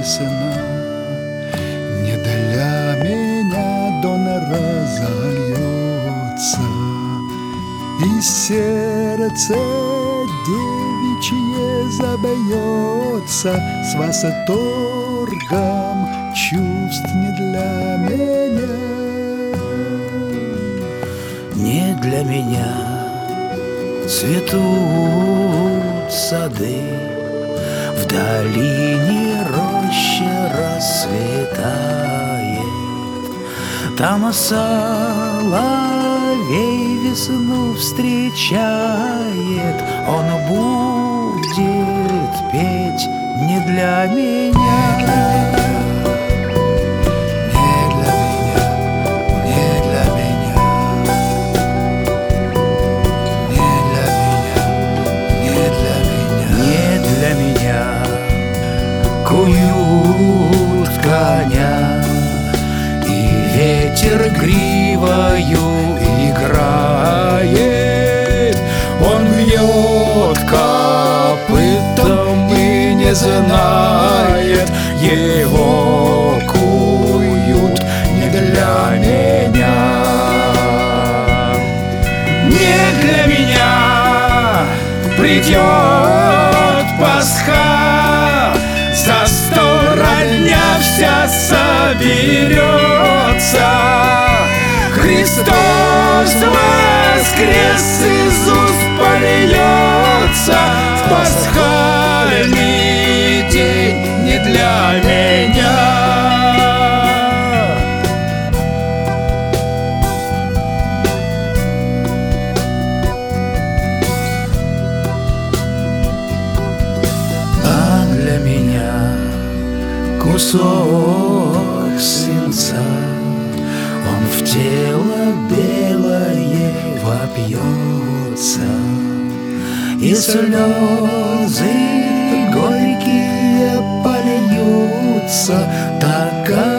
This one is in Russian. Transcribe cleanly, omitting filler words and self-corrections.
написано: не для меня дон разольется, и сердце девичье забьется с восторгом чувств не для меня. Не для меня цветут сады, в долине роща расцветает. Там соловей весну встречает, он будет петь не для меня. Куют коня, и ветер гривою играет. Он бьет копытом и не знает, его куют не для меня. Не для меня придет Пасха, за 100 родня вся соберется. Христос воскрес, из уст польется в пасхальный день не для меня. Кусок свинца, он в тело белое вопьется, и слезы горькие польются. Такая